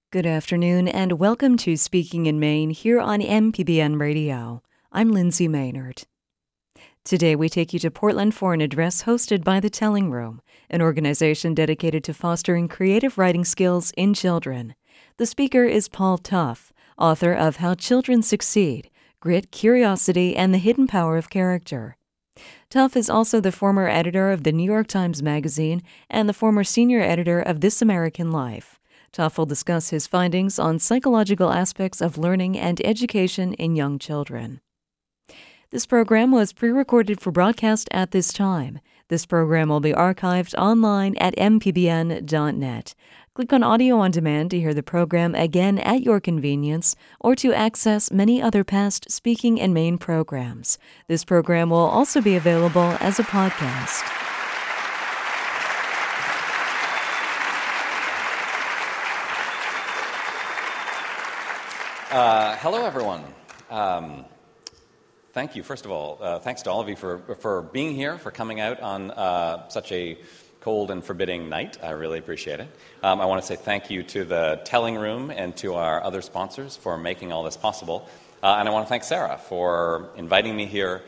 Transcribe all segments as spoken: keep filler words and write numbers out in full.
Good afternoon and welcome to Speaking in Maine here on M P B N Radio. I'm Lindsay Maynard. Today we take you to Portland for an address hosted by The Telling Room, an organization dedicated to fostering creative writing skills in children. The speaker is Paul Tough, author of How Children Succeed, Grit, Curiosity, and the Hidden Power of Character. Tough is also the former editor of the New York Times Magazine and the former senior editor of This American Life. Tough will discuss his findings on psychological aspects of learning and education in young children. This program was pre-recorded for broadcast at this time. This program will be archived online at m p b n dot net. Click on Audio on Demand to hear the program again at your convenience or to access many other past Speaking in Maine programs. This program will also be available as a podcast. Uh, hello, everyone. Um, thank you, first of all. Uh, thanks to all of you for, for being here, for coming out on uh, such a cold and forbidding night. I really appreciate it. Um, I want to say thank you to the Telling Room and to our other sponsors for making all this possible. Uh, and I want to thank Sarah for inviting me here,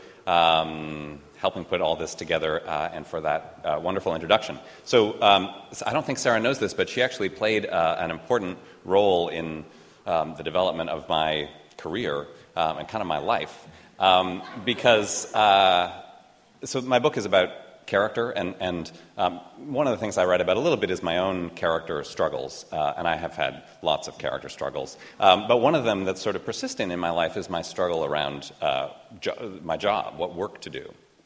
um, helping put all this together, uh, and for that uh, wonderful introduction. So um, I don't think Sarah knows this, but she actually played uh, an important role in Um, the development of my career um, and kind of my life, um, because uh, so my book is about character, and, and um, one of the things I write about a little bit is my own character struggles, uh, and I have had lots of character struggles, um, but one of them that's sort of persistent in my life is my struggle around uh, jo- my job, what work to do.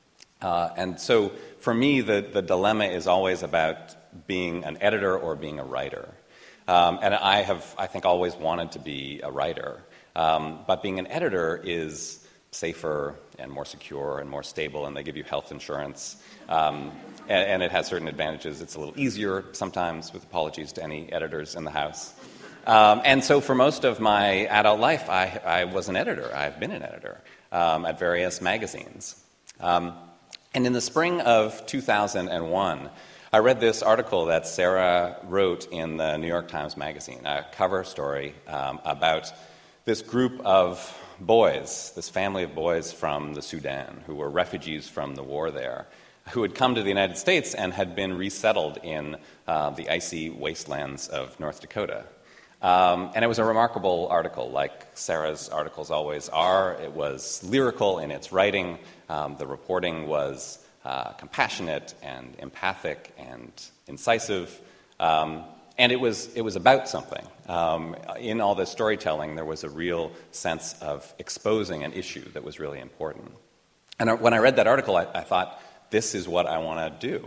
Uh, and so for me, the, the dilemma is always about being an editor or being a writer. Um, and I have, I think, always wanted to be a writer. Um, but being an editor is safer and more secure and more stable, and they give you health insurance. Um, and, and it has certain advantages. It's a little easier sometimes, with apologies to any editors in the house. Um, and so for most of my adult life, I, I was an editor. I've been an editor um, at various magazines. Um, and in the spring of two thousand one, I read this article that Sarah wrote in the New York Times Magazine, a cover story um, about this group of boys, this family of boys from the Sudan, who were refugees from the war there, who had come to the United States and had been resettled in uh, the icy wastelands of North Dakota. Um, and it was a remarkable article, like Sarah's articles always are. It was lyrical in its writing. Um, the reporting was Uh, compassionate and empathic and incisive, um, and it was it was about something. Um, in all this storytelling, there was a real sense of exposing an issue that was really important. And I, when I read that article, I, I thought, this is what I want to do.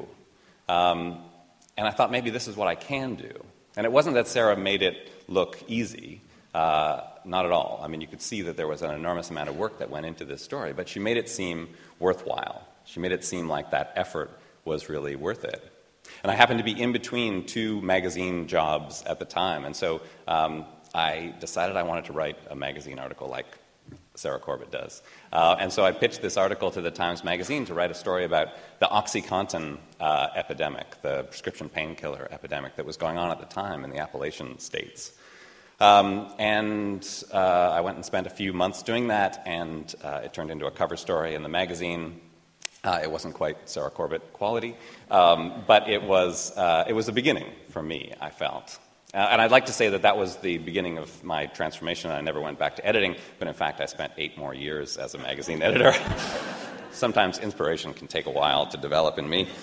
Um, and I thought, maybe this is what I can do. And it wasn't that Sarah made it look easy. Uh, not at all. I mean, you could see that there was an enormous amount of work that went into this story, but she made it seem worthwhile. She made it seem like that effort was really worth it. And I happened to be in between two magazine jobs at the time, and so um, I decided I wanted to write a magazine article like Sarah Corbett does. Uh, and so I pitched this article to the Times Magazine to write a story about the OxyContin uh, epidemic, the prescription painkiller epidemic that was going on at the time in the Appalachian states. Um, and uh, I went and spent a few months doing that, and uh, it turned into a cover story in the magazine. Uh, it wasn't quite Sarah Corbett quality, um, but it was uh, it was a beginning for me, I felt. Uh, and I'd like to say that that was the beginning of my transformation. I never went back to editing, but in fact I spent eight more years as a magazine editor. Sometimes inspiration can take a while to develop in me.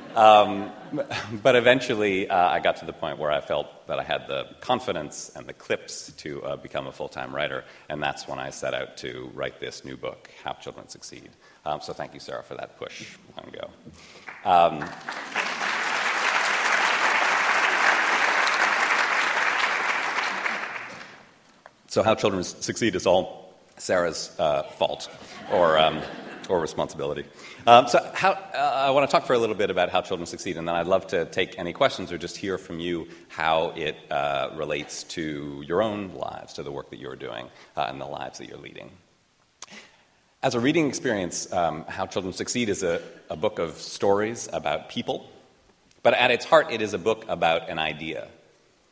Um, but eventually uh, I got to the point where I felt that I had the confidence and the clips to uh, become a full-time writer, and that's when I set out to write this new book, How Children Succeed. Um, so thank you, Sarah, for that push long ago. Um, so How Children Succeed is all Sarah's uh, fault, or um, or responsibility. Um, so how, uh, I want to talk for a little bit about How Children Succeed, and then I'd love to take any questions or just hear from you how it uh, relates to your own lives, to the work that you're doing, uh, and the lives that you're leading. As a reading experience, um, How Children Succeed is a, a book of stories about people, but at its heart, it is a book about an idea.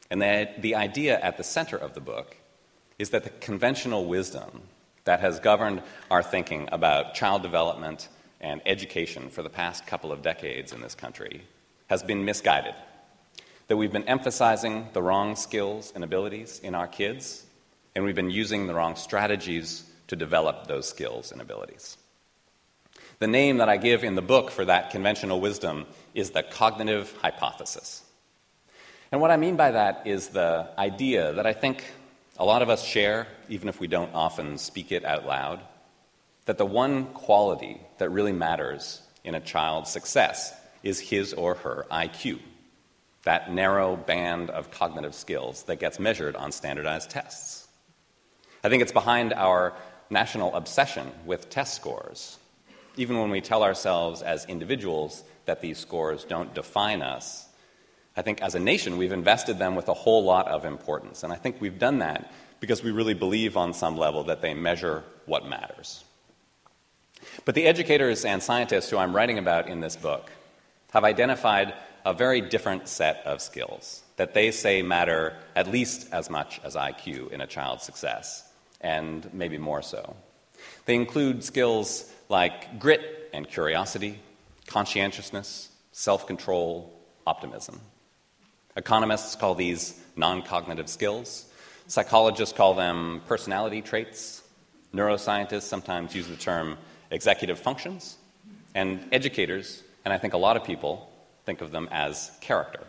And the, the idea at the center of the book is that the conventional wisdom that has governed our thinking about child development and education for the past couple of decades in this country has been misguided. That we've been emphasizing the wrong skills and abilities in our kids, and we've been using the wrong strategies to develop those skills and abilities. The name that I give in the book for that conventional wisdom is the cognitive hypothesis. And what I mean by that is the idea that I think a lot of us share, even if we don't often speak it out loud, that the one quality that really matters in a child's success is his or her I Q, that narrow band of cognitive skills that gets measured on standardized tests. I think it's behind our national obsession with test scores. Even when we tell ourselves as individuals that these scores don't define us, I think as a nation we've invested them with a whole lot of importance. And I think we've done that because we really believe on some level that they measure what matters. But the educators and scientists who I'm writing about in this book have identified a very different set of skills that they say matter at least as much as I Q in a child's success, and maybe more so. They include skills like grit and curiosity, conscientiousness, self-control, optimism. Economists call these non-cognitive skills. Psychologists call them personality traits. Neuroscientists sometimes use the term executive functions. And educators, and I think a lot of people, think of them as character.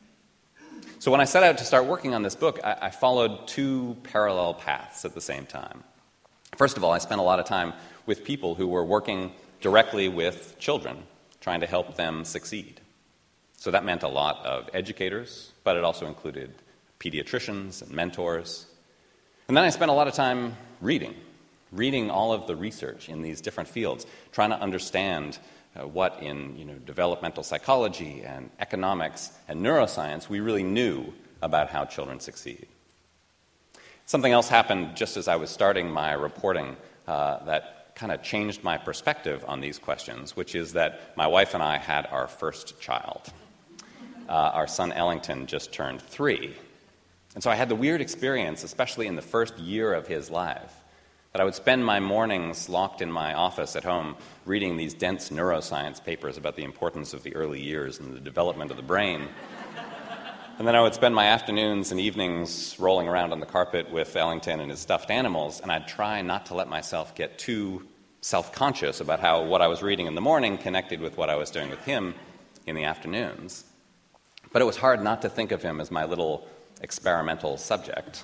So when I set out to start working on this book, I, I followed two parallel paths at the same time. First of all, I spent a lot of time with people who were working directly with children, trying to help them succeed. So that meant a lot of educators, but it also included pediatricians and mentors. And then I spent a lot of time reading, reading all of the research in these different fields, trying to understand uh, what in you know, developmental psychology and economics and neuroscience we really knew about how children succeed. Something else happened just as I was starting my reporting uh, that kind of changed my perspective on these questions, which is that my wife and I had our first child. Uh, our son Ellington just turned three. And so I had the weird experience, especially in the first year of his life, that I would spend my mornings locked in my office at home reading these dense neuroscience papers about the importance of the early years and the development of the brain. And then I would spend my afternoons and evenings rolling around on the carpet with Ellington and his stuffed animals, and I'd try not to let myself get too self-conscious about how what I was reading in the morning connected with what I was doing with him in the afternoons. But it was hard not to think of him as my little experimental subject.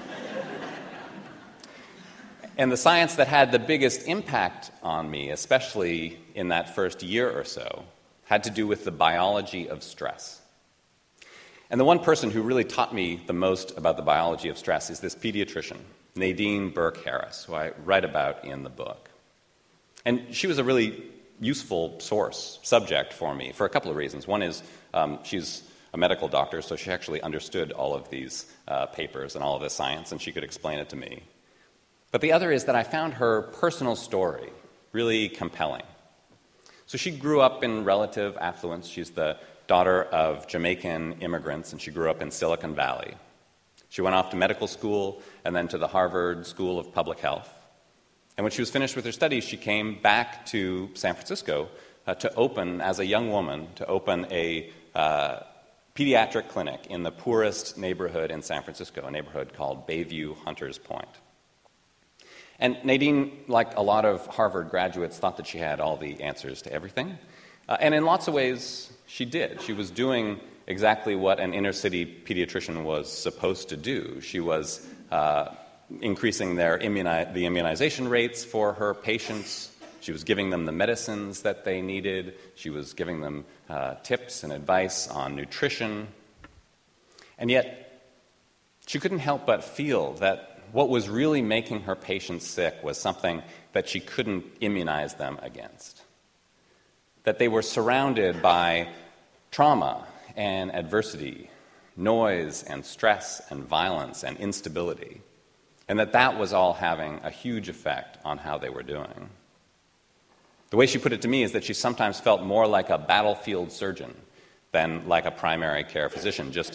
And the science that had the biggest impact on me, especially in that first year or so, had to do with the biology of stress. And the one person who really taught me the most about the biology of stress is this pediatrician, Nadine Burke-Harris, who I write about in the book. And she was a really useful source, subject for me for a couple of reasons. One is um, she's a medical doctor, so she actually understood all of these uh, papers and all of this science, and she could explain it to me. But the other is that I found her personal story really compelling. So she grew up in relative affluence. She's the daughter of Jamaican immigrants, and she grew up in Silicon Valley. She went off to medical school and then to the Harvard School of Public Health. And when she was finished with her studies, she came back to San Francisco uh, to open, as a young woman, to open a uh, pediatric clinic in the poorest neighborhood in San Francisco, a neighborhood called Bayview Hunters Point. And Nadine, like a lot of Harvard graduates, thought that she had all the answers to everything. Uh, and in lots of ways, she did. She was doing exactly what an inner-city pediatrician was supposed to do. She was uh, increasing their immuni- the immunization rates for her patients. She was giving them the medicines that they needed. She was giving them uh, tips and advice on nutrition. And yet, she couldn't help but feel that what was really making her patients sick was something that she couldn't immunize them against. That they were surrounded by trauma and adversity, noise and stress and violence and instability, and that that was all having a huge effect on how they were doing. The way she put it to me is that she sometimes felt more like a battlefield surgeon than like a primary care physician, just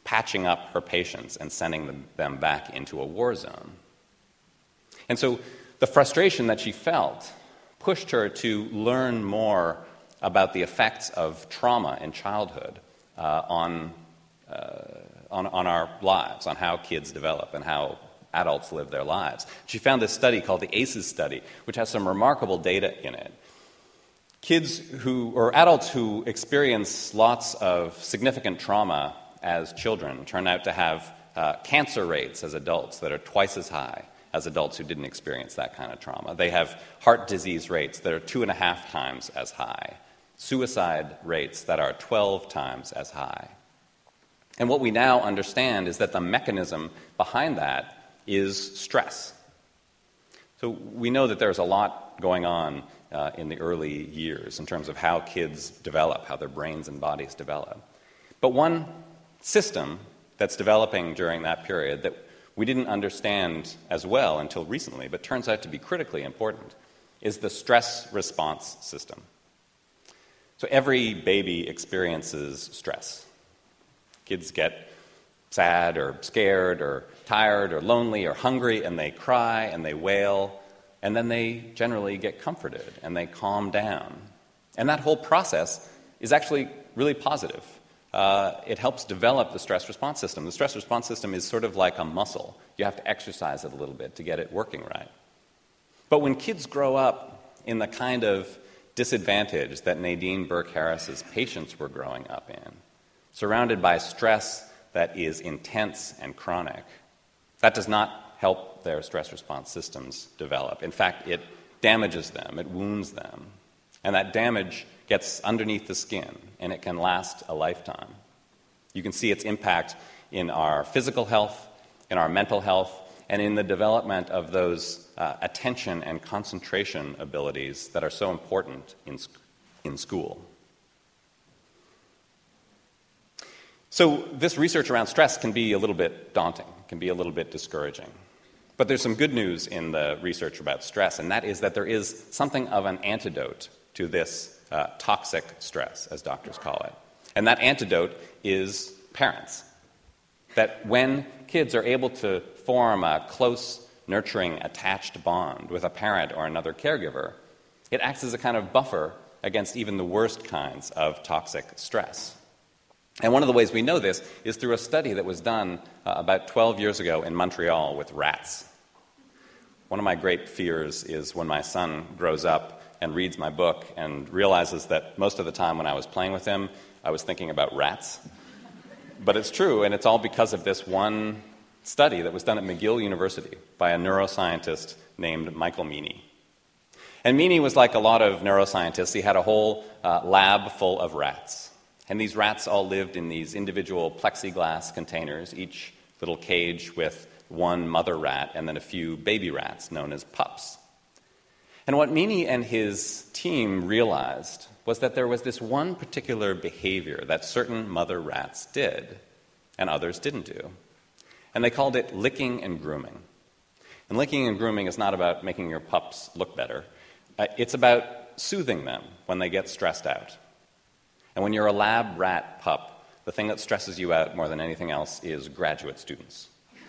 patching up her patients and sending them, them back into a war zone. And so the frustration that she felt pushed her to learn more about the effects of trauma in childhood uh, on, uh, on, on our lives, on how kids develop and how adults live their lives. She found this study called the ACEs study, which has some remarkable data in it. Kids who, or adults who experience lots of significant trauma as children turn out to have uh, cancer rates as adults that are twice as high as adults who didn't experience that kind of trauma. They have heart disease rates that are two and a half times as high, suicide rates that are twelve times as high. And what we now understand is that the mechanism behind that is stress. So we know that there's a lot going on uh, in the early years in terms of how kids develop, how their brains and bodies develop. But one system that's developing during that period that we didn't understand as well until recently, but turns out to be critically important, is the stress response system. So every baby experiences stress. Kids get sad or scared or tired or lonely or hungry, and they cry and they wail, and then they generally get comforted and they calm down. And that whole process is actually really positive. Uh, it helps develop the stress response system. The stress response system is sort of like a muscle. You have to exercise it a little bit to get it working right. But when kids grow up in the kind of disadvantage that Nadine Burke-Harris's patients were growing up in, surrounded by stress that is intense and chronic, that does not help their stress response systems develop. In fact, it damages them, it wounds them, and that damage gets underneath the skin, and it can last a lifetime. You can see its impact in our physical health, in our mental health, and in the development of those uh, attention and concentration abilities that are so important in, in school. So this research around stress can be a little bit daunting, can be a little bit discouraging. But there's some good news in the research about stress, and that is that there is something of an antidote to this uh, toxic stress, as doctors call it. And that antidote is parents. That when kids are able to form a close, nurturing, attached bond with a parent or another caregiver, it acts as a kind of buffer against even the worst kinds of toxic stress. And one of the ways we know this is through a study that was done uh, about twelve years ago in Montreal with rats. One of my great fears is when my son grows up and reads my book and realizes that most of the time when I was playing with him, I was thinking about rats. But it's true, and it's all because of this one study that was done at McGill University by a neuroscientist named Michael Meany. And Meany was like a lot of neuroscientists. He had a whole uh, lab full of rats. And these rats all lived in these individual plexiglass containers, each little cage with one mother rat and then a few baby rats known as pups. And what Meany and his team realized was that there was this one particular behavior that certain mother rats did and others didn't do. And they called it licking and grooming. And licking and grooming is not about making your pups look better. Uh, it's about soothing them when they get stressed out. And when you're a lab rat pup, the thing that stresses you out more than anything else is graduate students.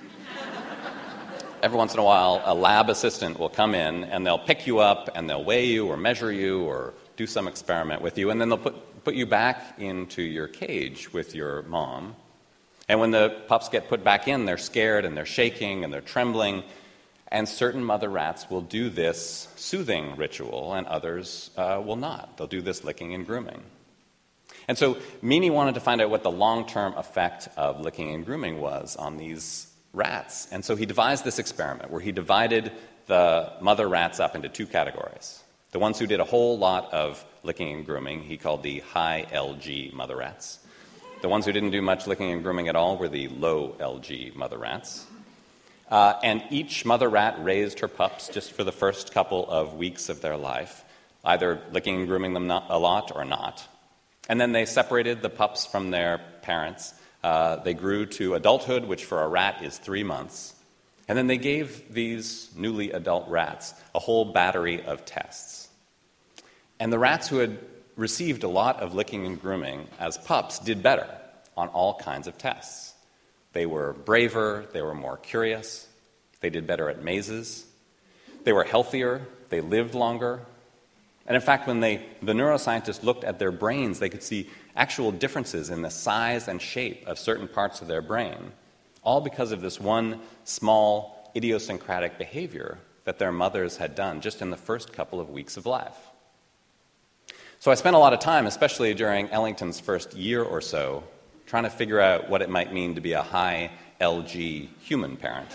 Every once in a while, a lab assistant will come in and they'll pick you up and they'll weigh you or measure you or do some experiment with you, and then they'll put, put you back into your cage with your mom. And when the pups get put back in, they're scared and they're shaking and they're trembling. And certain mother rats will do this soothing ritual and others uh, will not. They'll do this licking and grooming. And so Meany wanted to find out what the long-term effect of licking and grooming was on these rats. And so he devised this experiment where he divided the mother rats up into two categories. The ones who did a whole lot of licking and grooming, he called the high L G mother rats. The ones who didn't do much licking and grooming at all were the low L G mother rats. Uh, and each mother rat raised her pups just for the first couple of weeks of their life, either licking and grooming them not, a lot or not. And then they separated the pups from their parents. Uh, they grew to adulthood, which for a rat is three months. And then they gave these newly adult rats a whole battery of tests. And the rats who had received a lot of licking and grooming as pups did better on all kinds of tests. They were braver, they were more curious, they did better at mazes, they were healthier, they lived longer. And in fact, when they, the neuroscientists looked at their brains, they could see actual differences in the size and shape of certain parts of their brain, all because of this one small idiosyncratic behavior that their mothers had done just in the first couple of weeks of life. So I spent a lot of time, especially during Ellington's first year or so, trying to figure out what it might mean to be a high L G human parent.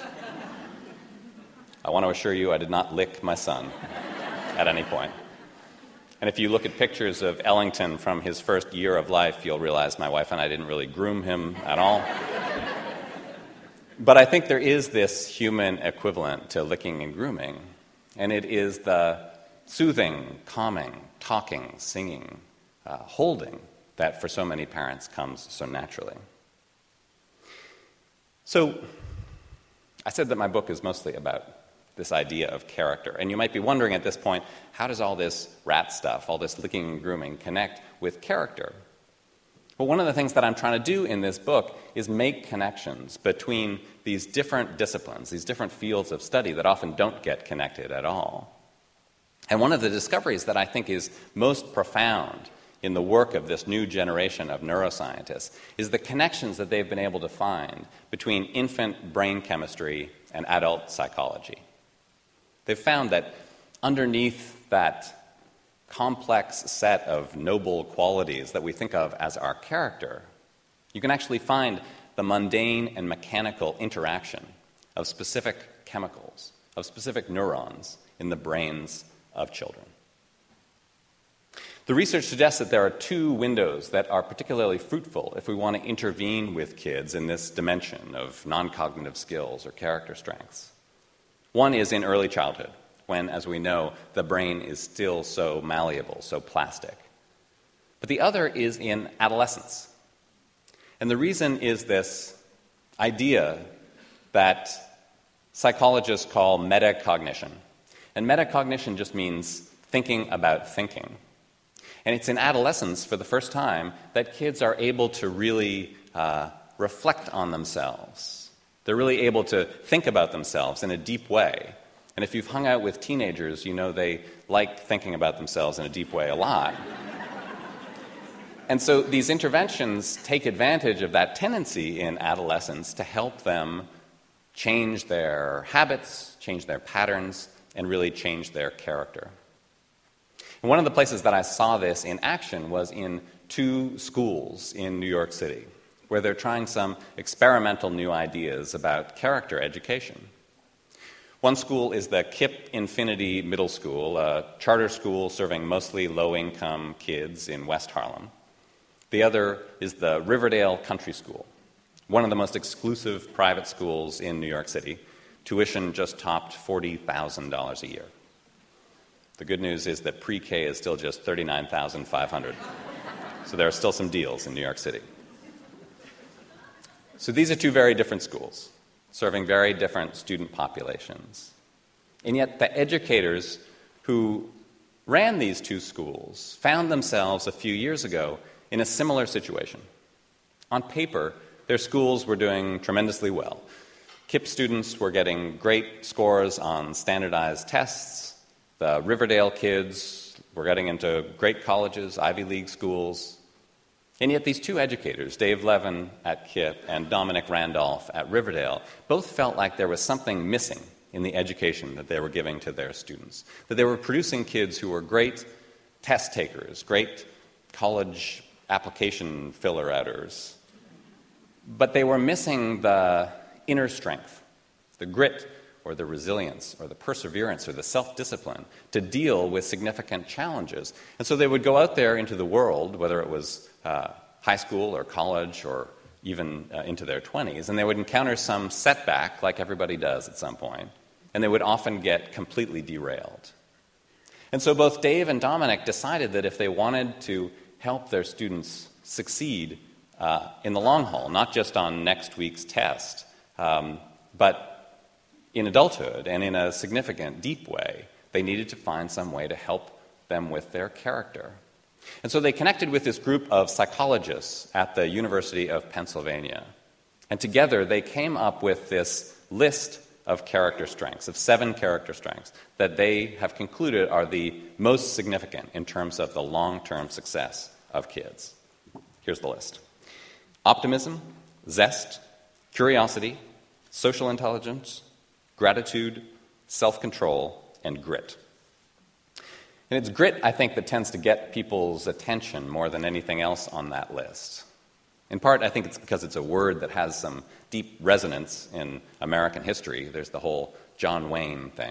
I want to assure you I did not lick my son at any point. And if you look at pictures of Ellington from his first year of life, you'll realize my wife and I didn't really groom him at all. But I think there is this human equivalent to licking and grooming, and it is the soothing, calming, talking, singing, uh, holding that for so many parents comes so naturally. So I said that my book is mostly about this idea of character. And you might be wondering at this point, how does all this rat stuff, all this licking and grooming, connect with character? Well, one of the things that I'm trying to do in this book is make connections between these different disciplines, these different fields of study that often don't get connected at all. And one of the discoveries that I think is most profound in the work of this new generation of neuroscientists is the connections that they've been able to find between infant brain chemistry and adult psychology. They've found that underneath that complex set of noble qualities that we think of as our character, you can actually find the mundane and mechanical interaction of specific chemicals, of specific neurons in the brains of children. The research suggests that there are two windows that are particularly fruitful if we want to intervene with kids in this dimension of non-cognitive skills or character strengths. One is in early childhood, when, as we know, the brain is still so malleable, so plastic. But the other is in adolescence. And the reason is this idea that psychologists call metacognition. And metacognition just means thinking about thinking. And it's in adolescence, for the first time, that kids are able to really uh, reflect on themselves. They're really able to think about themselves in a deep way. And if you've hung out with teenagers, you know they like thinking about themselves in a deep way a lot. And so these interventions take advantage of that tendency in adolescence to help them change their habits, change their patterns, and really change their character. And one of the places that I saw this in action was in two schools in New York City, where they're trying some experimental new ideas about character education. One school is the Kip Infinity Middle School, a charter school serving mostly low-income kids in West Harlem. The other is the Riverdale Country School, one of the most exclusive private schools in New York City. Tuition just topped forty thousand dollars a year. The good news is that pre-K is still just thirty-nine thousand five hundred dollars. So there are still some deals in New York City. So these are two very different schools, serving very different student populations. And yet the educators who ran these two schools found themselves a few years ago in a similar situation. On paper, their schools were doing tremendously well. Kip students were getting great scores on standardized tests. The Riverdale kids were getting into great colleges, Ivy League schools. And yet these two educators, Dave Levin at Kip and Dominic Randolph at Riverdale, both felt like there was something missing in the education that they were giving to their students. That they were producing kids who were great test takers, great college application filler-outers, but they were missing the inner strength, the grit or the resilience or the perseverance or the self-discipline to deal with significant challenges. And so they would go out there into the world, whether it was uh, high school or college or even uh, into their twenties, and they would encounter some setback like everybody does at some point, and they would often get completely derailed. And so both Dave and Dominic decided that if they wanted to help their students succeed uh, in the long haul, not just on next week's test, um, but in adulthood and in a significant, deep way, they needed to find some way to help them with their character. And so they connected with this group of psychologists at the University of Pennsylvania. And together they came up with this list of character strengths, of seven character strengths, that they have concluded are the most significant in terms of the long-term success of kids. Here's the list. Optimism, zest, curiosity, social intelligence, gratitude, self-control, and grit. And it's grit, I think, that tends to get people's attention more than anything else on that list. In part, I think it's because it's a word that has some deep resonance in American history. There's the whole John Wayne thing.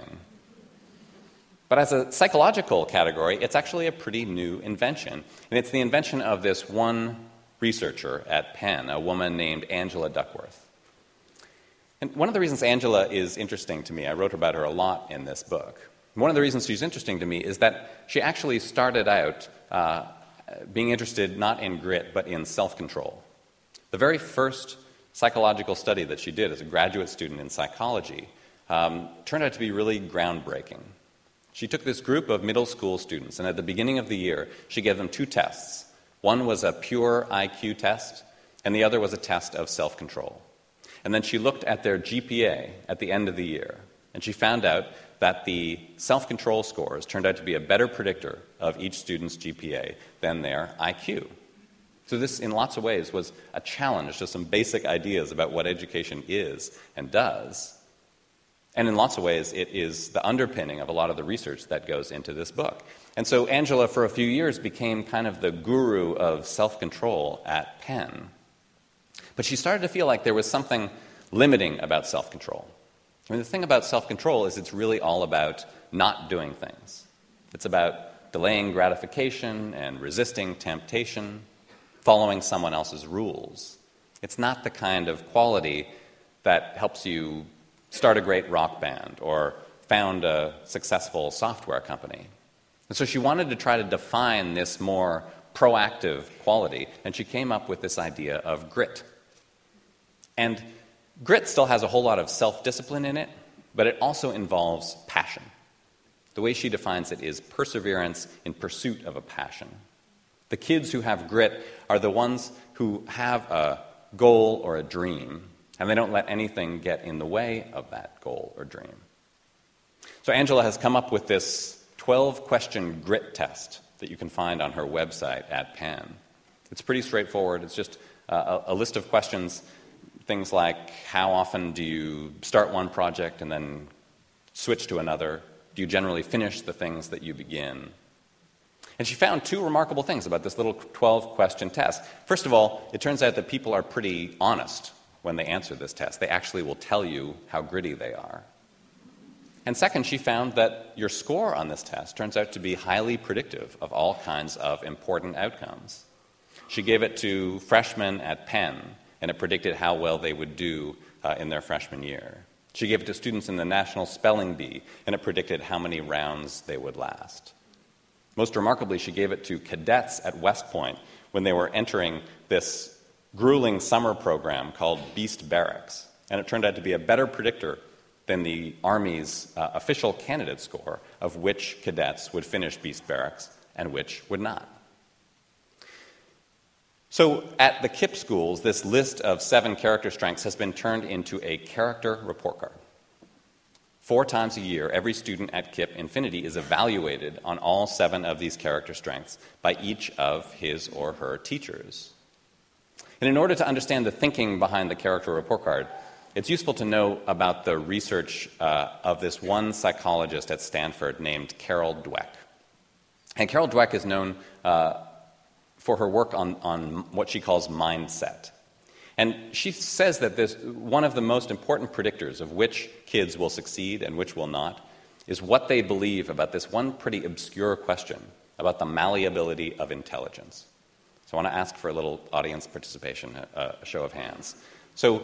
But as a psychological category, it's actually a pretty new invention. And it's the invention of this one researcher at Penn, a woman named Angela Duckworth. And one of the reasons Angela is interesting to me, I wrote about her a lot in this book. One of the reasons she's interesting to me is that she actually started out uh, being interested not in grit, but in self-control. The very first psychological study that she did as a graduate student in psychology um, turned out to be really groundbreaking. She took this group of middle school students, and at the beginning of the year, she gave them two tests. One was a pure I Q test, and the other was a test of self-control. And then she looked at their G P A at the end of the year, and she found out that the self-control scores turned out to be a better predictor of each student's G P A than their I Q. So this, in lots of ways, was a challenge to some basic ideas about what education is and does. And in lots of ways, it is the underpinning of a lot of the research that goes into this book. And so Angela, for a few years, became kind of the guru of self-control at Penn. But she started to feel like there was something limiting about self-control. I mean, the thing about self-control is it's really all about not doing things. It's about delaying gratification and resisting temptation, following someone else's rules. It's not the kind of quality that helps you start a great rock band or found a successful software company. And so she wanted to try to define this more proactive quality, and she came up with this idea of grit. And grit still has a whole lot of self-discipline in it, but it also involves passion. The way she defines it is perseverance in pursuit of a passion. The kids who have grit are the ones who have a goal or a dream, and they don't let anything get in the way of that goal or dream. So Angela has come up with this twelve-question grit test that you can find on her website at Penn. It's pretty straightforward. It's just uh, a, a list of questions. Things like, how often do you start one project and then switch to another? Do you generally finish the things that you begin? And she found two remarkable things about this little twelve-question test. First of all, it turns out that people are pretty honest when they answer this test. They actually will tell you how gritty they are. And second, she found that your score on this test turns out to be highly predictive of all kinds of important outcomes. She gave it to freshmen at Penn, and it predicted how well they would do uh, in their freshman year. She gave it to students in the National Spelling Bee, and it predicted how many rounds they would last. Most remarkably, she gave it to cadets at West Point when they were entering this grueling summer program called Beast Barracks, and it turned out to be a better predictor than the Army's uh, official candidate score of which cadets would finish Beast Barracks and which would not. So at the KIPP schools, this list of seven character strengths has been turned into a character report card. Four times a year, every student at KIPP Infinity is evaluated on all seven of these character strengths by each of his or her teachers. And in order to understand the thinking behind the character report card, it's useful to know about the research uh, of this one psychologist at Stanford named Carol Dweck. And Carol Dweck is known uh, for her work on, on what she calls mindset. And she says that this, one of the most important predictors of which kids will succeed and which will not is what they believe about this one pretty obscure question about the malleability of intelligence. So I want to ask for a little audience participation, a, a show of hands. So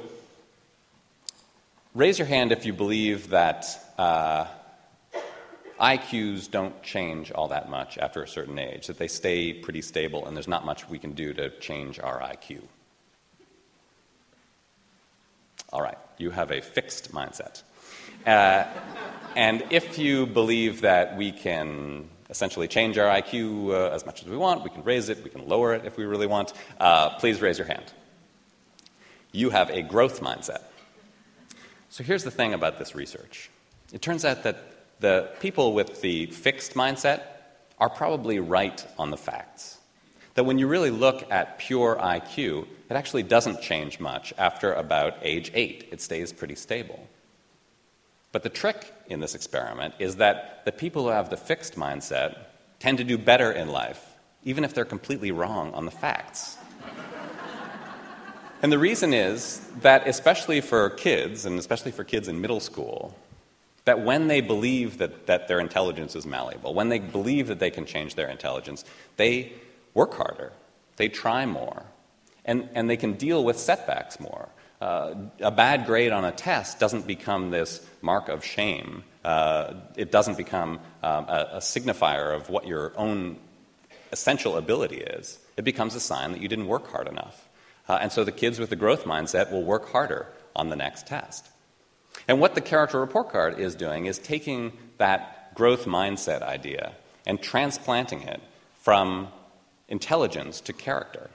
raise your hand if you believe that uh, I Qs don't change all that much after a certain age, that they stay pretty stable and there's not much we can do to change our I Q. All right, you have a fixed mindset. Uh, and if you believe that we can essentially change our I Q uh, as much as we want, we can raise it, we can lower it if we really want, uh, please raise your hand. You have a growth mindset. So here's the thing about this research. It turns out that the people with the fixed mindset are probably right on the facts. That when you really look at pure I Q, it actually doesn't change much after about age eight. It stays pretty stable. But the trick in this experiment is that the people who have the fixed mindset tend to do better in life, even if they're completely wrong on the facts. And the reason is that, especially for kids, and especially for kids in middle school, that when they believe that, that their intelligence is malleable, when they believe that they can change their intelligence, they work harder, they try more, and, and they can deal with setbacks more. Uh, a bad grade on a test doesn't become this mark of shame. Uh, it doesn't become um, a, a signifier of what your own essential ability is. It becomes a sign that you didn't work hard enough. Uh, and so the kids with the growth mindset will work harder on the next test. And what the character report card is doing is taking that growth mindset idea and transplanting it from intelligence to character.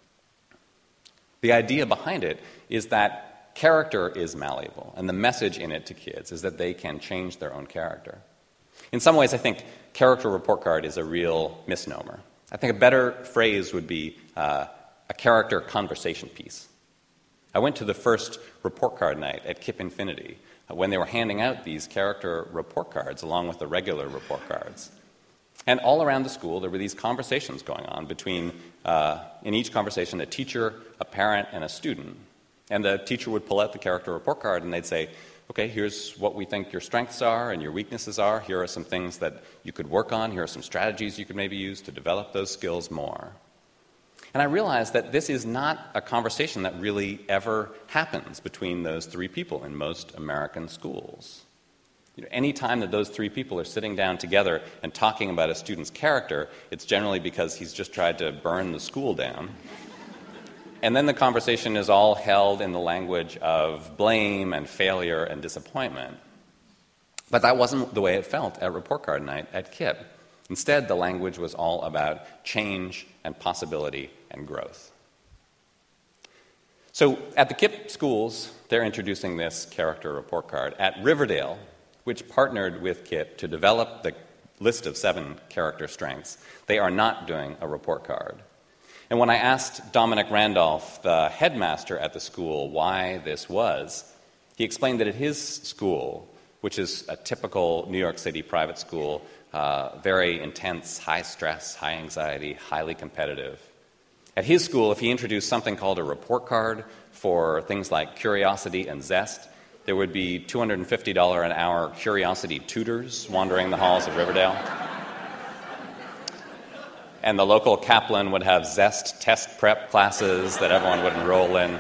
The idea behind it is that character is malleable, and the message in it to kids is that they can change their own character. In some ways, I think character report card is a real misnomer. I think a better phrase would be uh, a character conversation piece. I went to the first report card night at Kip Infinity uh, when they were handing out these character report cards along with the regular report cards. And all around the school, there were these conversations going on between, uh, in each conversation, a teacher, a parent, and a student. And the teacher would pull out the character report card and they'd say, okay, here's what we think your strengths are and your weaknesses are. Here are some things that you could work on. Here are some strategies you could maybe use to develop those skills more. And I realized that this is not a conversation that really ever happens between those three people in most American schools. You know, any time that those three people are sitting down together and talking about a student's character, it's generally because he's just tried to burn the school down. And then the conversation is all held in the language of blame and failure and disappointment. But that wasn't the way it felt at report card night at Kip. Instead, the language was all about change and possibility and growth. So at the Kip schools, they're introducing this character report card. At Riverdale, which partnered with Kip to develop the list of seven character strengths, they are not doing a report card. And when I asked Dominic Randolph, the headmaster at the school, why this was, he explained that at his school, which is a typical New York City private school, uh, very intense, high stress, high anxiety, highly competitive. At his school, if he introduced something called a report card for things like curiosity and zest, there would be two hundred fifty dollars an hour curiosity tutors wandering the halls of Riverdale. And the local Kaplan would have zest test prep classes that everyone would enroll in.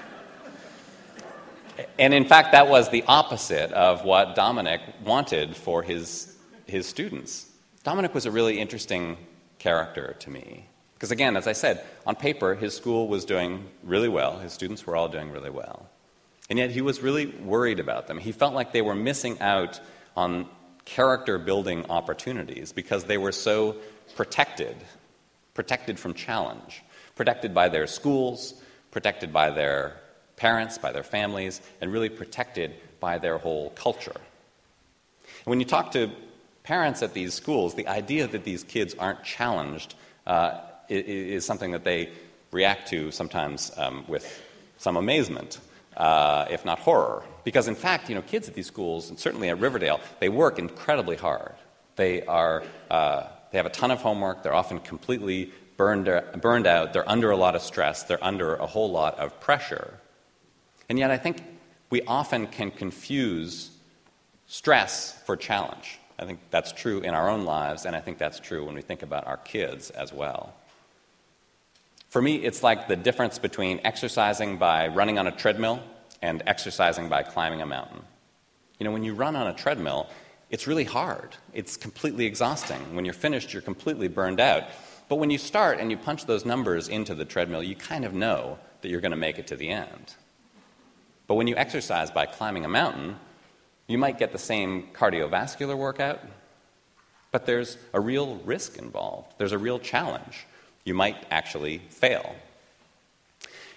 And in fact, that was the opposite of what Dominic wanted for his, his students. Dominic was a really interesting character to me. Because again, as I said, on paper, his school was doing really well. His students were all doing really well. And yet he was really worried about them. He felt like they were missing out on character-building opportunities because they were so protected, protected from challenge, protected by their schools, protected by their parents, by their families, and really protected by their whole culture. And when you talk to parents at these schools, the idea that these kids aren't challenged uh, is something that they react to sometimes um, with some amazement, uh, if not horror. Because in fact, you know, kids at these schools, and certainly at Riverdale, they work incredibly hard. They are uh, they have a ton of homework. They're often completely burned burned out. They're under a lot of stress. They're under a whole lot of pressure. And yet, I think we often can confuse stress for challenge. I think that's true in our own lives, and I think that's true when we think about our kids as well. For me, it's like the difference between exercising by running on a treadmill and exercising by climbing a mountain. You know, when you run on a treadmill, it's really hard. It's completely exhausting. When you're finished, you're completely burned out. But when you start and you punch those numbers into the treadmill, you kind of know that you're going to make it to the end. But when you exercise by climbing a mountain, you might get the same cardiovascular workout, but there's a real risk involved. There's a real challenge. You might actually fail.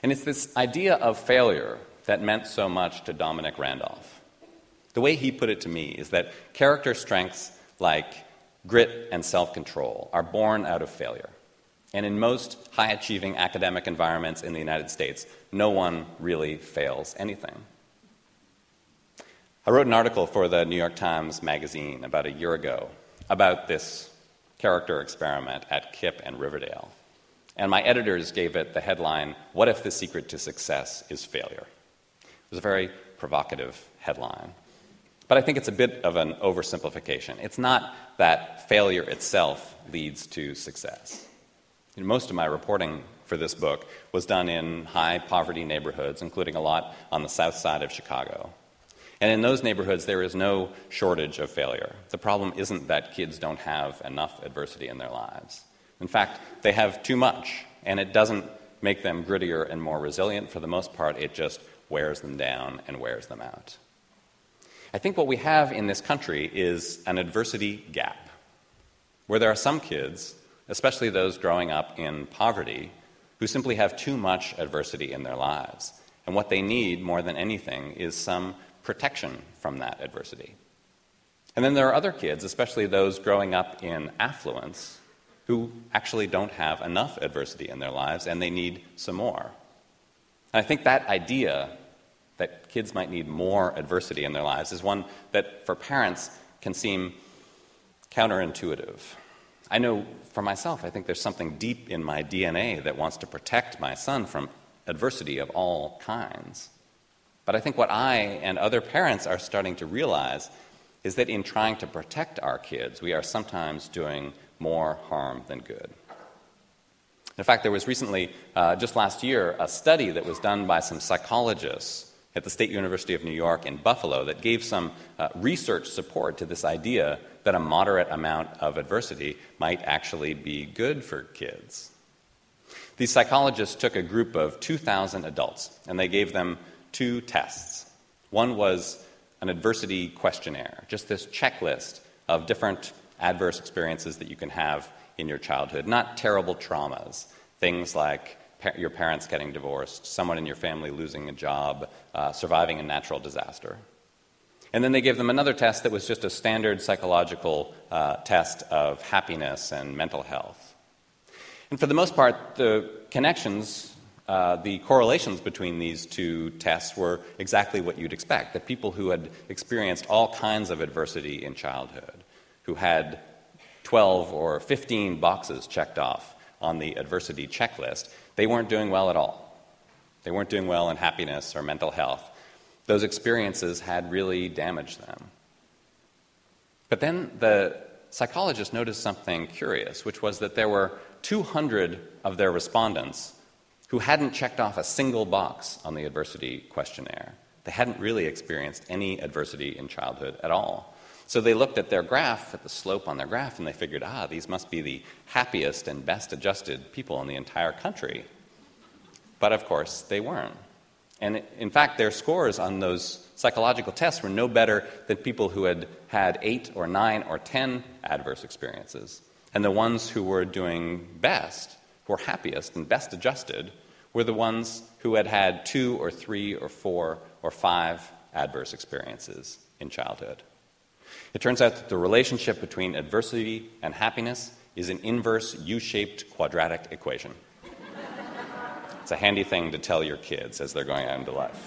And it's this idea of failure that meant so much to Dominic Randolph. The way he put it to me is that character strengths like grit and self-control are born out of failure. And in most high-achieving academic environments in the United States, no one really fails anything. I wrote an article for the New York Times Magazine about a year ago about this character experiment at KIPP and Riverdale. And my editors gave it the headline, "What if the secret to success is failure?" It was a very provocative headline. But I think it's a bit of an oversimplification. It's not that failure itself leads to success. You know, most of my reporting for this book was done in high-poverty neighborhoods, including a lot on the south side of Chicago. And in those neighborhoods, there is no shortage of failure. The problem isn't that kids don't have enough adversity in their lives. In fact, they have too much, and it doesn't make them grittier and more resilient. For the most part, it just wears them down and wears them out. I think what we have in this country is an adversity gap, where there are some kids, especially those growing up in poverty, who simply have too much adversity in their lives. And what they need more than anything is some protection from that adversity. And then there are other kids, especially those growing up in affluence, who actually don't have enough adversity in their lives and they need some more. And I think that idea that kids might need more adversity in their lives is one that for parents can seem counterintuitive. I know for myself, I think there's something deep in my D N A that wants to protect my son from adversity of all kinds. But I think what I and other parents are starting to realize is that in trying to protect our kids, we are sometimes doing more harm than good. In fact, there was recently, uh, just last year, a study that was done by some psychologists at the State University of New York in Buffalo that gave some uh, research support to this idea that a moderate amount of adversity might actually be good for kids. These psychologists took a group of two thousand adults, and they gave them two tests. One was an adversity questionnaire, just this checklist of different adverse experiences that you can have in your childhood, not terrible traumas, things like pa- your parents getting divorced, someone in your family losing a job, uh, surviving a natural disaster. And then they gave them another test that was just a standard psychological uh, test of happiness and mental health. And for the most part, the connections Uh, the correlations between these two tests were exactly what you'd expect, that people who had experienced all kinds of adversity in childhood, who had twelve or fifteen boxes checked off on the adversity checklist, they weren't doing well at all. They weren't doing well in happiness or mental health. Those experiences had really damaged them. But then the psychologists noticed something curious, which was that there were two hundred of their respondents who hadn't checked off a single box on the adversity questionnaire. They hadn't really experienced any adversity in childhood at all. So they looked at their graph, at the slope on their graph, and they figured, ah, these must be the happiest and best adjusted people in the entire country. But of course, they weren't. And in fact, their scores on those psychological tests were no better than people who had had eight or nine or ten adverse experiences. And the ones who were doing best, who were happiest and best adjusted, were the ones who had had two or three or four or five adverse experiences in childhood. It turns out that the relationship between adversity and happiness is an inverse U-shaped quadratic equation. It's a handy thing to tell your kids as they're going out into life.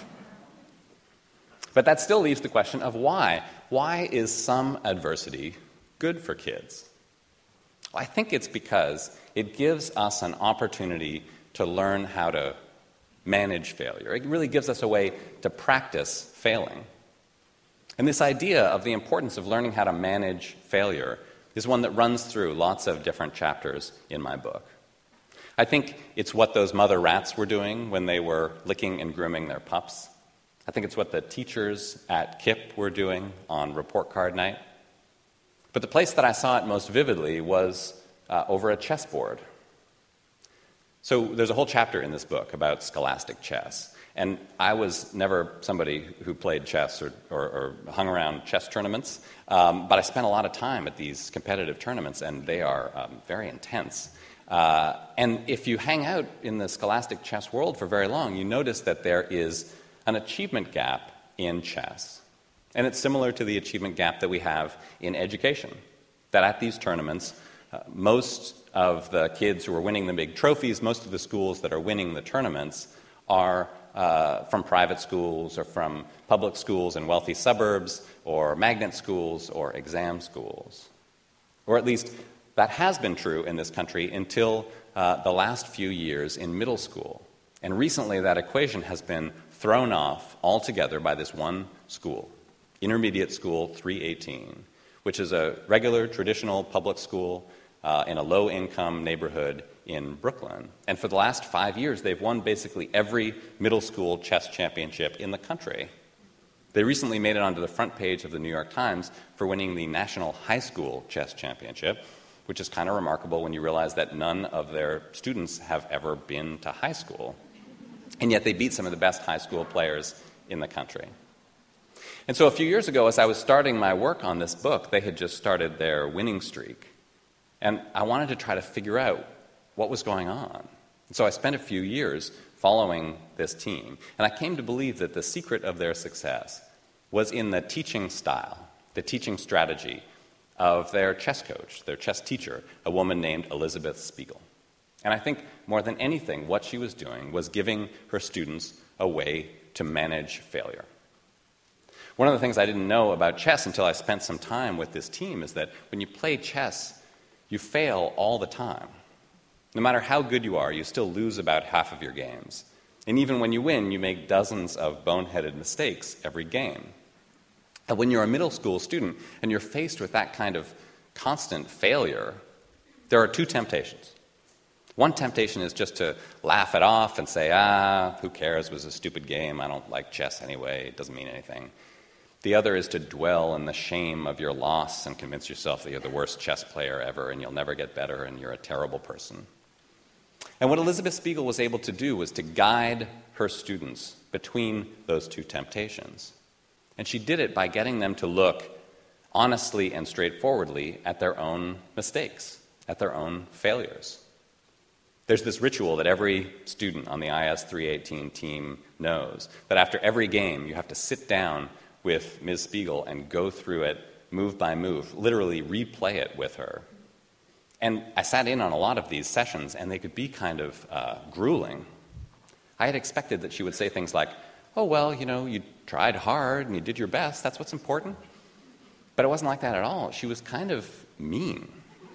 But that still leaves the question of why. Why is some adversity good for kids? Well, I think it's because it gives us an opportunity to learn how to manage failure. It really gives us a way to practice failing. And this idea of the importance of learning how to manage failure is one that runs through lots of different chapters in my book. I think it's what those mother rats were doing when they were licking and grooming their pups. I think it's what the teachers at KIPP were doing on report card night. But the place that I saw it most vividly was uh, over a chessboard. So there's a whole chapter in this book about scholastic chess. And I was never somebody who played chess or, or, or hung around chess tournaments, um, but I spent a lot of time at these competitive tournaments, and they are um, very intense. Uh, and if you hang out in the scholastic chess world for very long, you notice that there is an achievement gap in chess. And it's similar to the achievement gap that we have in education, that at these tournaments, uh, most of the kids who are winning the big trophies, most of the schools that are winning the tournaments are uh, from private schools or from public schools in wealthy suburbs or magnet schools or exam schools. Or at least that has been true in this country until uh, the last few years in middle school. And recently that equation has been thrown off altogether by this one school, Intermediate School three eighteen, which is a regular, traditional public school uh, in a low-income neighborhood in Brooklyn. And for the last five years, they've won basically every middle school chess championship in the country. They recently made it onto the front page of the New York Times for winning the National High School Chess Championship, which is kind of remarkable when you realize that none of their students have ever been to high school. And yet they beat some of the best high school players in the country. And so a few years ago, as I was starting my work on this book, they had just started their winning streak. And I wanted to try to figure out what was going on. And so I spent a few years following this team. And I came to believe that the secret of their success was in the teaching style, the teaching strategy of their chess coach, their chess teacher, a woman named Elizabeth Spiegel. And I think more than anything, what she was doing was giving her students a way to manage failure. One of the things I didn't know about chess until I spent some time with this team is that when you play chess, you fail all the time. No matter how good you are, you still lose about half of your games. And even when you win, you make dozens of boneheaded mistakes every game. And when you're a middle school student and you're faced with that kind of constant failure, there are two temptations. One temptation is just to laugh it off and say, ah, who cares, it was a stupid game, I don't like chess anyway, it doesn't mean anything. The other is to dwell in the shame of your loss and convince yourself that you're the worst chess player ever and you'll never get better and you're a terrible person. And what Elizabeth Spiegel was able to do was to guide her students between those two temptations. And she did it by getting them to look honestly and straightforwardly at their own mistakes, at their own failures. There's this ritual that every student on the I S three eighteen team knows, that after every game you have to sit down with Miz Spiegel and go through it move by move, literally replay it with her. And I sat in on a lot of these sessions, and they could be kind of uh, grueling. I had expected that she would say things like, oh, well, you know, you tried hard and you did your best, that's what's important. But it wasn't like that at all. She was kind of mean.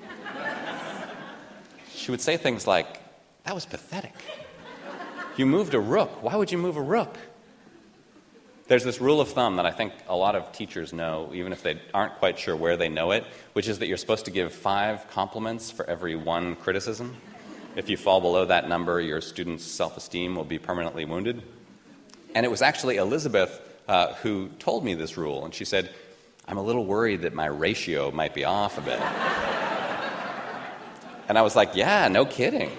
She would say things like, that was pathetic. You moved a rook. Why would you move a rook? There's this rule of thumb that I think a lot of teachers know, even if they aren't quite sure where they know it, which is that you're supposed to give five compliments for every one criticism. If you fall below that number, your student's self-esteem will be permanently wounded. And it was actually Elizabeth uh, who told me this rule, and she said, I'm a little worried that my ratio might be off a bit. And I was like, yeah, no kidding.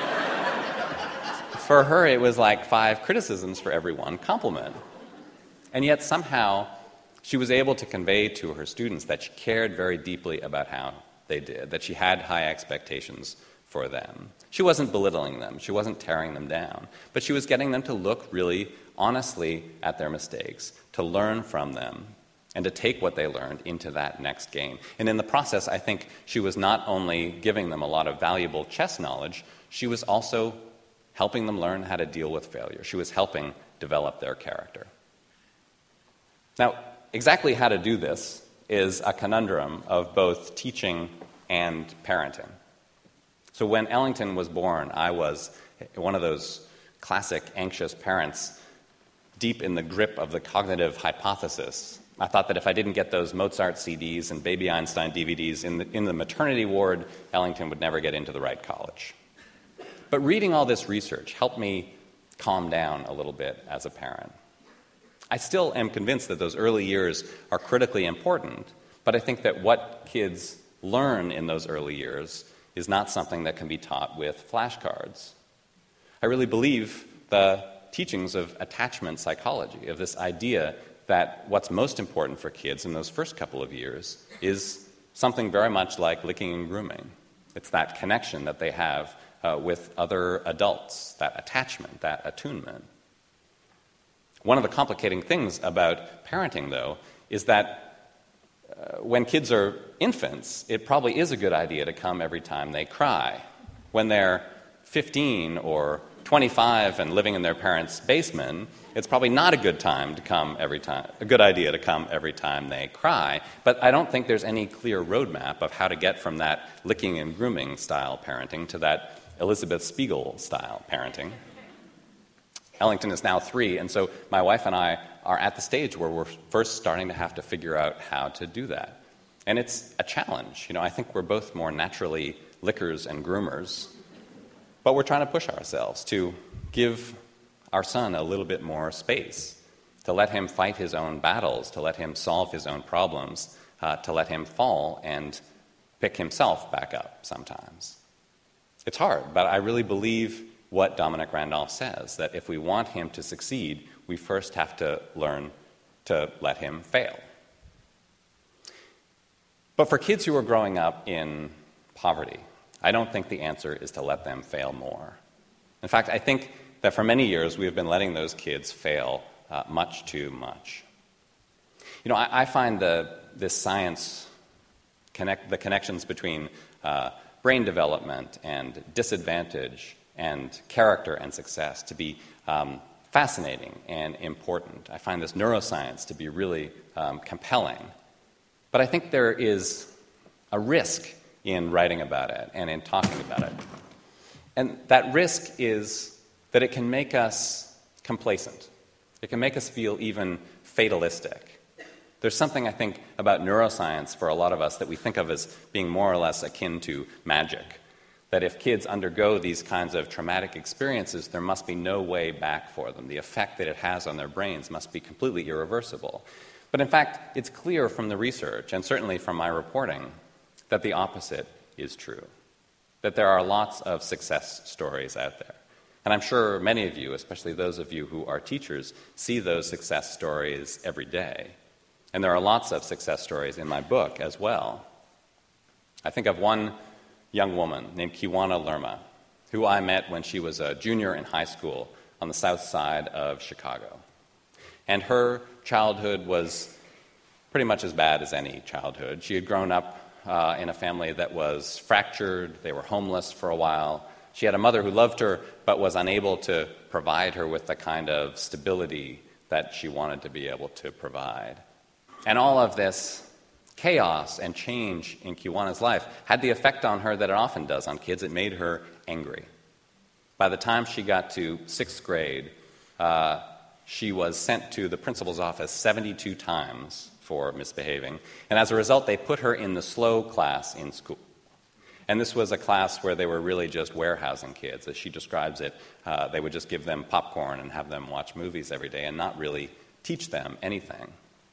For her, it was like five criticisms for every one compliment. And yet somehow she was able to convey to her students that she cared very deeply about how they did, that she had high expectations for them. She wasn't belittling them, she wasn't tearing them down, but she was getting them to look really honestly at their mistakes, to learn from them, and to take what they learned into that next game. And in the process, I think she was not only giving them a lot of valuable chess knowledge, she was also helping them learn how to deal with failure. She was helping develop their character. Now, exactly how to do this is a conundrum of both teaching and parenting. So when Ellington was born, I was one of those classic anxious parents deep in the grip of the cognitive hypothesis. I thought that if I didn't get those Mozart C Ds and Baby Einstein D V Ds in the, in the maternity ward, Ellington would never get into the right college. But reading all this research helped me calm down a little bit as a parent. I still am convinced that those early years are critically important, but I think that what kids learn in those early years is not something that can be taught with flashcards. I really believe the teachings of attachment psychology, of this idea that what's most important for kids in those first couple of years is something very much like licking and grooming. It's that connection that they have uh, with other adults, that attachment, that attunement. One of the complicating things about parenting, though, is that uh, when kids are infants, it probably is a good idea to come every time they cry. When they're fifteen or twenty-five and living in their parents' basement, it's probably not a good time to come every time, a good idea to come every time they cry. But I don't think there's any clear roadmap of how to get from that licking and grooming style parenting to that Elizabeth Spiegel style parenting. Ellington is now three, and so my wife and I are at the stage where we're first starting to have to figure out how to do that. And it's a challenge. You know, I think we're both more naturally lickers and groomers, but we're trying to push ourselves to give our son a little bit more space, to let him fight his own battles, to let him solve his own problems, uh, to let him fall and pick himself back up sometimes. It's hard, but I really believe what Dominic Randolph says, that if we want him to succeed, we first have to learn to let him fail. But for kids who are growing up in poverty, I don't think the answer is to let them fail more. In fact, I think that for many years we have been letting those kids fail uh, much too much. You know, I, I find the, this science, connect, the connections between uh, brain development and disadvantage and character and success to be um, fascinating and important. I find this neuroscience to be really um, compelling. But I think there is a risk in writing about it and in talking about it. And that risk is that it can make us complacent. It can make us feel even fatalistic. There's something, I think, about neuroscience for a lot of us that we think of as being more or less akin to magic. That if kids undergo these kinds of traumatic experiences, there must be no way back for them. The effect that it has on their brains must be completely irreversible. But in fact, it's clear from the research, and certainly from my reporting, that the opposite is true. That there are lots of success stories out there. And I'm sure many of you, especially those of you who are teachers, see those success stories every day. And there are lots of success stories in my book as well. I think of one young woman named Kiwana Lerma, who I met when she was a junior in high school on the south side of Chicago. And her childhood was pretty much as bad as any childhood. She had grown up uh, in a family that was fractured. They were homeless for a while. She had a mother who loved her but was unable to provide her with the kind of stability that she wanted to be able to provide. And all of this chaos and change in Kiwana's life had the effect on her that it often does on kids. It made her angry. By the time she got to sixth grade, uh, she was sent to the principal's office seventy-two times for misbehaving. And as a result, they put her in the slow class in school. And this was a class where they were really just warehousing kids. As she describes it, uh, they would just give them popcorn and have them watch movies every day and not really teach them anything.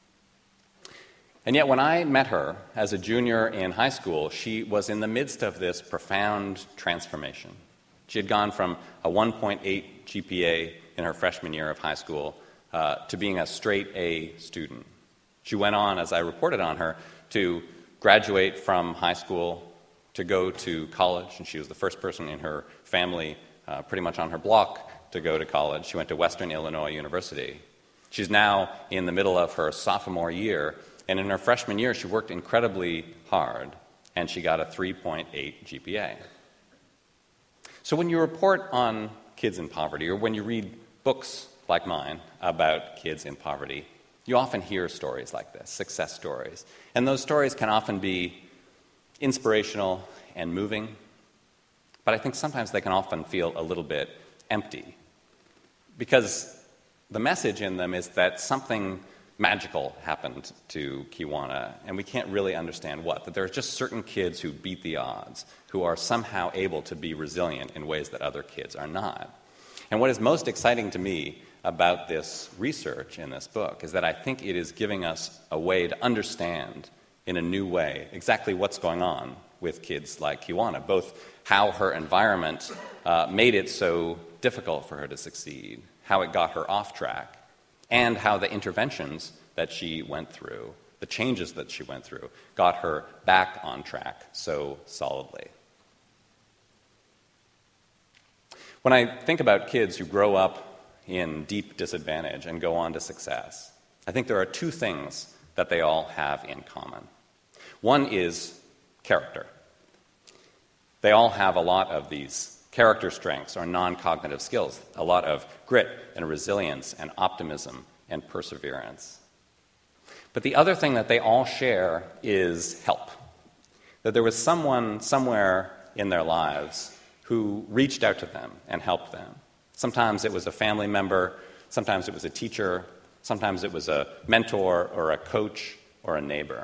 And yet when I met her as a junior in high school, she was in the midst of this profound transformation. She had gone from a one point eight G P A in her freshman year of high school uh, to being a straight A student. She went on, as I reported on her, to graduate from high school, to go to college, and she was the first person in her family, uh, pretty much on her block, to go to college. She went to Western Illinois University. She's now in the middle of her sophomore year, and in her freshman year, she worked incredibly hard, and she got a three point eight G P A. So when you report on kids in poverty, or when you read books like mine about kids in poverty, you often hear stories like this, success stories. And those stories can often be inspirational and moving, but I think sometimes they can often feel a little bit empty, because the message in them is that something magical happened to Kiwana, and we can't really understand what, that there are just certain kids who beat the odds, who are somehow able to be resilient in ways that other kids are not. And what is most exciting to me about this research in this book is that I think it is giving us a way to understand in a new way exactly what's going on with kids like Kiwana, both how her environment uh, made it so difficult for her to succeed, how it got her off track, and how the interventions that she went through, the changes that she went through, got her back on track so solidly. When I think about kids who grow up in deep disadvantage and go on to success, I think there are two things that they all have in common. One is character. They all have a lot of these character strengths or non-cognitive skills, a lot of grit and resilience and optimism and perseverance. But the other thing that they all share is help. That there was someone somewhere in their lives who reached out to them and helped them. Sometimes it was a family member, sometimes it was a teacher, sometimes it was a mentor or a coach or a neighbor.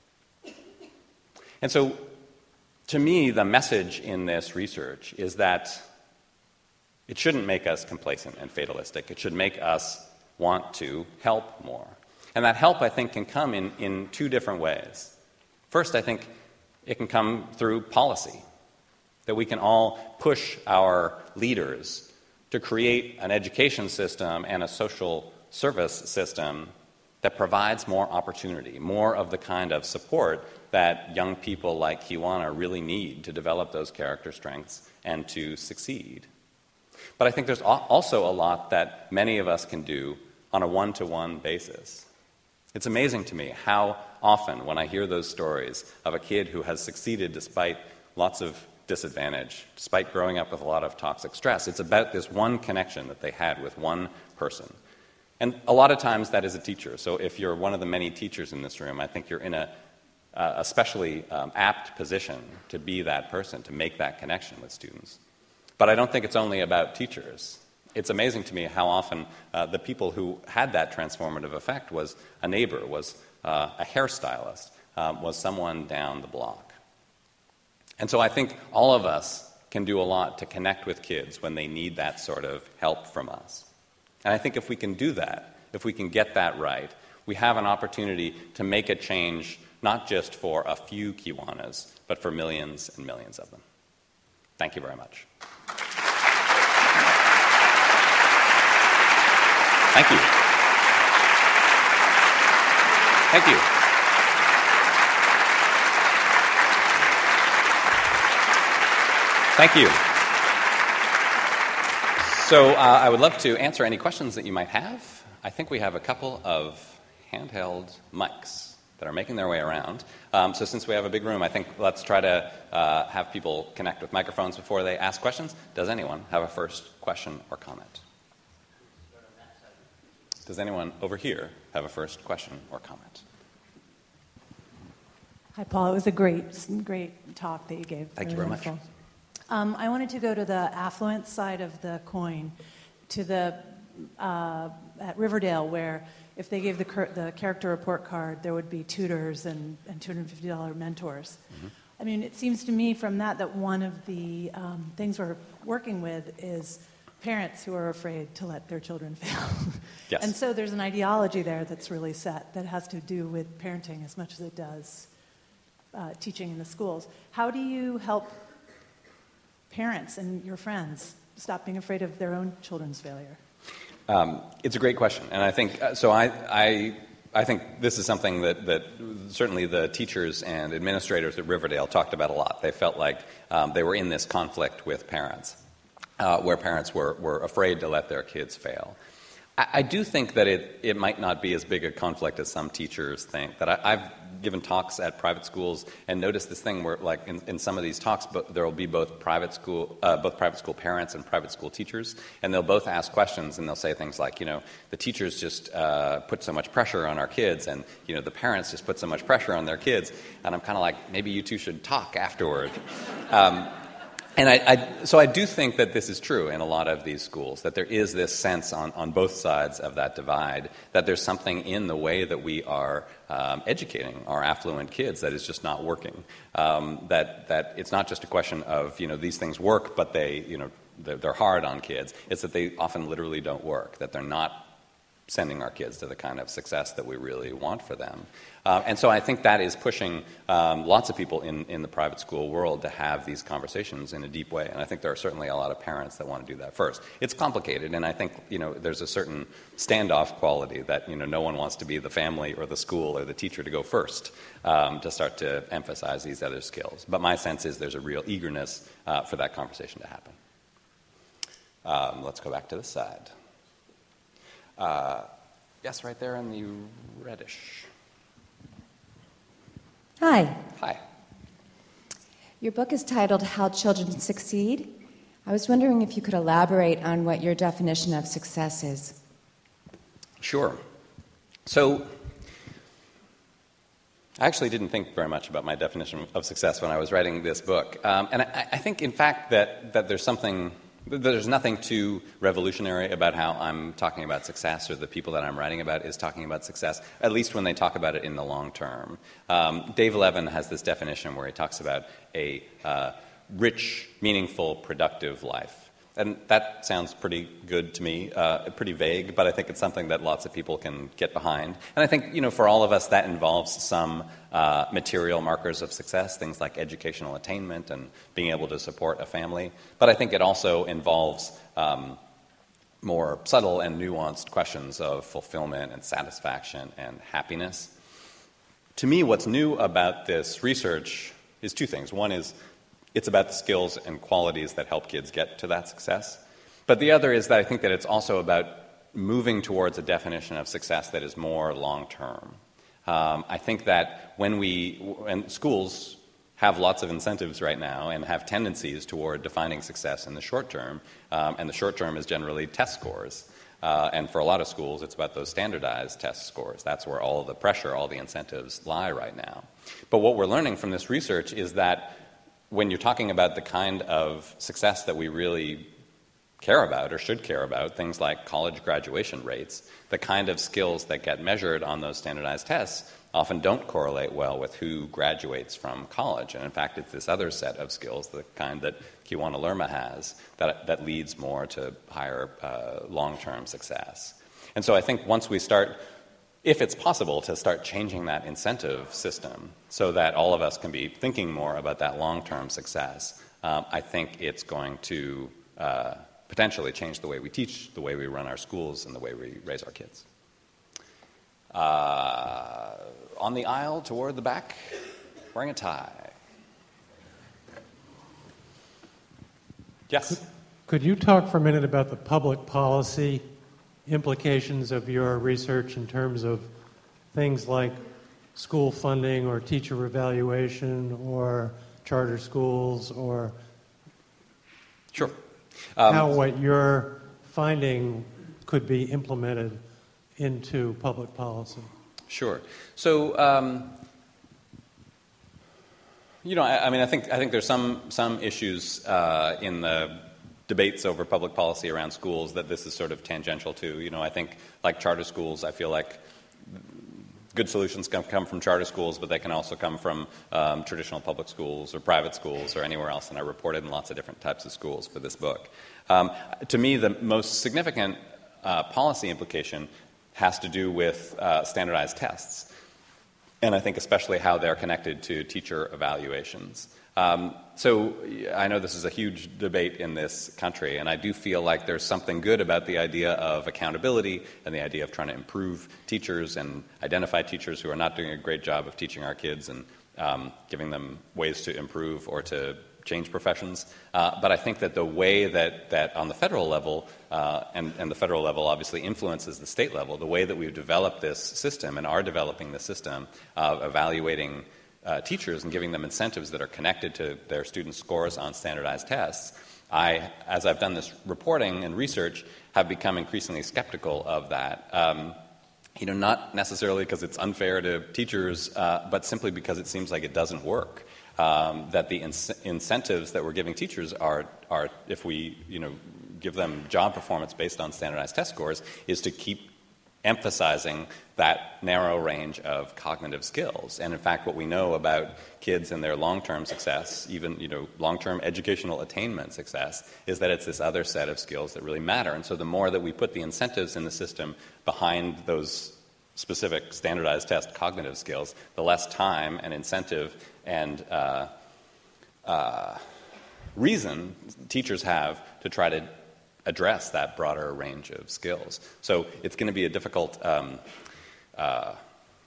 And so, to me, the message in this research is that it shouldn't make us complacent and fatalistic. It should make us want to help more. And that help, I think, can come in, in two different ways. First, I think it can come through policy, that we can all push our leaders to create an education system and a social service system that provides more opportunity, more of the kind of support that young people like Kiwana really need to develop those character strengths and to succeed. But I think there's also a lot that many of us can do on a one-to-one basis. It's amazing to me how often when I hear those stories of a kid who has succeeded despite lots of disadvantage, despite growing up with a lot of toxic stress, it's about this one connection that they had with one person. And a lot of times that is a teacher. So if you're one of the many teachers in this room, I think you're in a uh, especially um, apt position to be that person, to make that connection with students. But I don't think it's only about teachers. It's amazing to me how often uh, the people who had that transformative effect was a neighbor, was uh, a hairstylist, um, was someone down the block. And so I think all of us can do a lot to connect with kids when they need that sort of help from us. And I think if we can do that, if we can get that right, we have an opportunity to make a change not just for a few Kiwanas, but for millions and millions of them. Thank you very much. Thank you. Thank you. Thank you. So uh, I would love to answer any questions that you might have. I think we have a couple of handheld mics that are making their way around. Um, so since we have a big room, I think let's try to uh, have people connect with microphones before they ask questions. Does anyone have a first question or comment? Does anyone over here have a first question or comment? Hi, Paul. It was a great, great talk that you gave. Thank really you very wonderful. much. Um, I wanted to go to the affluent side of the coin, to the uh, at Riverdale, where if they gave the, cur- the character report card, there would be tutors and, and two hundred fifty dollars mentors. Mm-hmm. I mean, it seems to me from that that one of the um, things we're working with is parents who are afraid to let their children fail. Yes. And so there's an ideology there that's really set that has to do with parenting as much as it does uh, teaching in the schools. How do you help parents and your friends stop being afraid of their own children's failure? Um, it's a great question, and I think uh, so. I, I I think this is something that, that certainly the teachers and administrators at Riverdale talked about a lot. They felt like um, they were in this conflict with parents, uh, where parents were were afraid to let their kids fail. I, I do think that it it might not be as big a conflict as some teachers think. That I, I've given talks at private schools and noticed this thing where, like, in, in some of these talks, but there will be both private school, uh, both private school parents and private school teachers, and they'll both ask questions, and they'll say things like, you know, the teachers just uh, put so much pressure on our kids, and, you know, the parents just put so much pressure on their kids, and I'm kind of like, maybe you two should talk afterward. Um, And I, I, so I do think that this is true in a lot of these schools, that there is this sense on, on both sides of that divide, that there's something in the way that we are um, educating our affluent kids that is just not working. Um, that that it's not just a question of, you know, these things work, but they, you know, they're, they're hard on kids. It's that they often literally don't work, that they're not sending our kids to the kind of success that we really want for them. Uh, and so I think that is pushing um, lots of people in, in the private school world to have these conversations in a deep way. And I think there are certainly a lot of parents that want to do that first. It's complicated, and I think, you know, there's a certain standoff quality that, you know, no one wants to be the family or the school or the teacher to go first um, to start to emphasize these other skills. But my sense is there's a real eagerness uh, for that conversation to happen. Um, let's go back to this side. Uh, yes, right there in the reddish. Hi. Hi. Your book is titled How Children Succeed. I was wondering if you could elaborate on what your definition of success is. Sure. So, I actually didn't think very much about my definition of success when I was writing this book. Um, and I, I think, in fact, that, that there's something, there's nothing too revolutionary about how I'm talking about success, or the people that I'm writing about is talking about success, at least when they talk about it in the long term. Um, Dave Levin has this definition where he talks about a uh, rich, meaningful, productive life. And that sounds pretty good to me, uh, pretty vague, but I think it's something that lots of people can get behind. And I think, you know, for all of us, that involves some uh, material markers of success, things like educational attainment and being able to support a family. But I think it also involves um, more subtle and nuanced questions of fulfillment and satisfaction and happiness. To me, what's new about this research is two things. One is it's about the skills and qualities that help kids get to that success. But the other is that I think that it's also about moving towards a definition of success that is more long-term. Um, I think that when we, and schools have lots of incentives right now and have tendencies toward defining success in the short term, um, and the short term is generally test scores. Uh, and for a lot of schools, it's about those standardized test scores. That's where all the pressure, all the incentives lie right now. But what we're learning from this research is that when you're talking about the kind of success that we really care about or should care about, things like college graduation rates, the kind of skills that get measured on those standardized tests often don't correlate well with who graduates from college. And in fact, it's this other set of skills, the kind that Kiwana Lerma has, that, that leads more to higher uh, long-term success. And so I think once we start, if it's possible, to start changing that incentive system so that all of us can be thinking more about that long-term success, um, I think it's going to uh, potentially change the way we teach, the way we run our schools, and the way we raise our kids. Uh, on the aisle toward the back, wearing a tie. Yes? Could, could you talk for a minute about the public policy implications of your research in terms of things like school funding or teacher evaluation or charter schools, or Sure. Um, how what you're finding could be implemented into public policy? Sure. So, um, you know, I, I mean, I think I think there's some some issues uh, in the debates over public policy around schools that this is sort of tangential to. You know, I think like charter schools, I feel like good solutions can come from charter schools, but they can also come from um, traditional public schools or private schools or anywhere else. And I reported in lots of different types of schools for this book. Um, to me, the most significant uh, policy implication has to do with uh, standardized tests, and I think especially how they're connected to teacher evaluations. Um, so I know this is a huge debate in this country, and I do feel like there's something good about the idea of accountability and the idea of trying to improve teachers and identify teachers who are not doing a great job of teaching our kids and um, giving them ways to improve or to change professions. Uh, but I think that the way that, that on the federal level, uh, and, and the federal level obviously influences the state level, the way that we've developed this system and are developing this system of evaluating uh, teachers and giving them incentives that are connected to their students' scores on standardized tests, I, as I've done this reporting and research, have become increasingly skeptical of that. Um, you know, not necessarily because it's unfair to teachers, uh, but simply because it seems like it doesn't work. Um, that the in- incentives that we're giving teachers are, are, if we, you know, give them job performance based on standardized test scores, is to keep emphasizing that narrow range of cognitive skills. And in fact, what we know about kids and their long-term success, even, you know, long-term educational attainment success, is that it's this other set of skills that really matter. And so the more that we put the incentives in the system behind those specific standardized test cognitive skills, the less time and incentive and uh, uh, reason teachers have to try to address that broader range of skills. So it's going to be a difficult um, uh,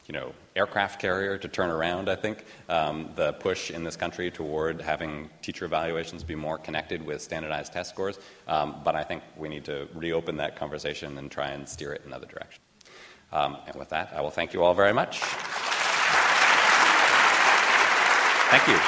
you know, aircraft carrier to turn around, I think, um, the push in this country toward having teacher evaluations be more connected with standardized test scores. Um, but I think we need to reopen that conversation and try and steer it in another direction. Um, and with that, I will thank you all very much. Thank you.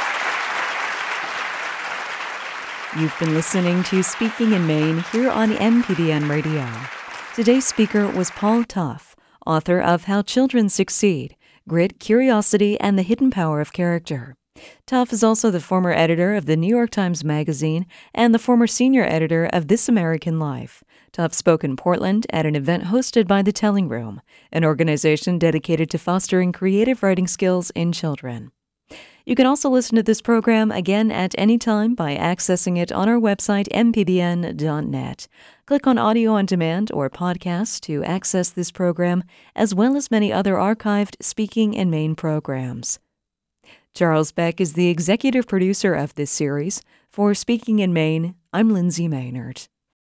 You've been listening to Speaking in Maine here on M P B N Radio. Today's speaker was Paul Tough, author of How Children Succeed, Grit, Curiosity, and the Hidden Power of Character. Tough is also the former editor of the New York Times Magazine and the former senior editor of This American Life. Tough spoke in Portland at an event hosted by The Telling Room, an organization dedicated to fostering creative writing skills in children. You can also listen to this program again at any time by accessing it on our website, m p b n dot net. Click on Audio on Demand or Podcasts to access this program, as well as many other archived Speaking in Maine programs. Charles Beck is the executive producer of this series. For Speaking in Maine, I'm Lindsay Maynard.